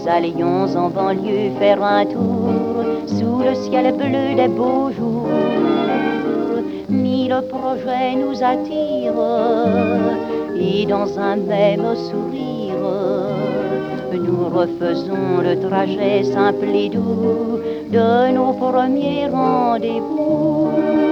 nous allions en banlieue faire un tour sous le ciel bleu des beaux jours. Mille projets nous attirent et dans un même sourire, nous refaisons le trajet simple et doux de nos premiers rendez-vous.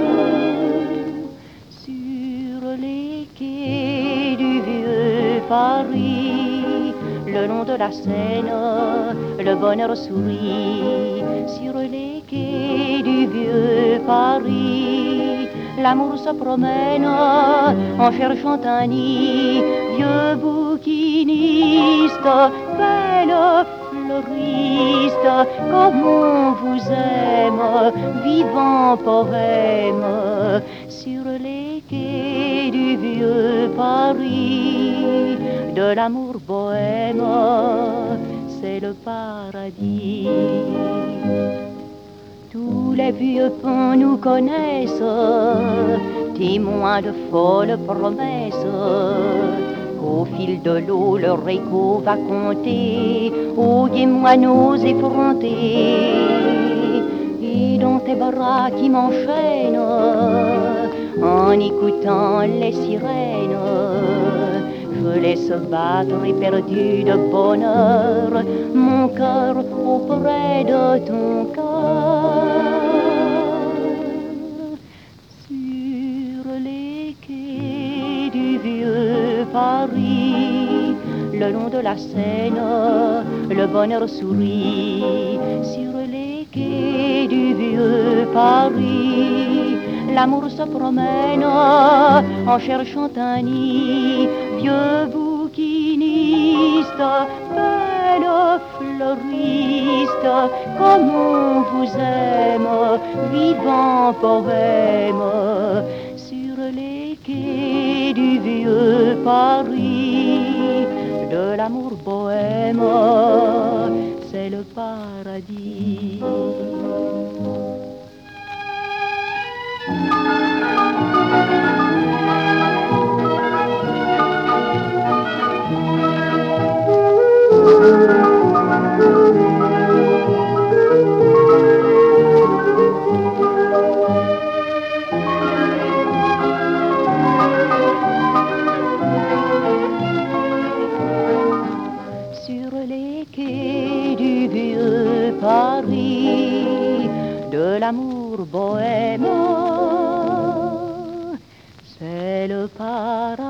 Sur les quais du vieux Paris, le long de la Seine, le bonheur sourit. Sur les quais du vieux Paris, l'amour se promène en cherchant un nid. Vieux bouquiniste, belle fleuriste, comme on vous aime, vivant poème. Sur les quais du vieux Paris, de l'amour bohème, c'est le paradis. Tous les vieux ponts nous connaissent, témoins de folles promesses, qu'au fil de l'eau leur écho va compter aux gai moineaux effrontés. Et dans tes bras qui m'enchaînent, en écoutant les sirènes, je laisse battre éperdu de bonheur mon cœur auprès de ton cœur. Sur les quais du vieux Paris, le long de la Seine, le bonheur sourit. Sur les quais du vieux Paris, l'amour se promène en cherchant un nid. Vieux bouquiniste, belle fleuriste, comme on vous aime, vivant poème. Sur les quais du vieux Paris, de l'amour bohème, c'est le paradis. Sur les quais du vieux Paris, de l'amour bohème, c'est le paradis.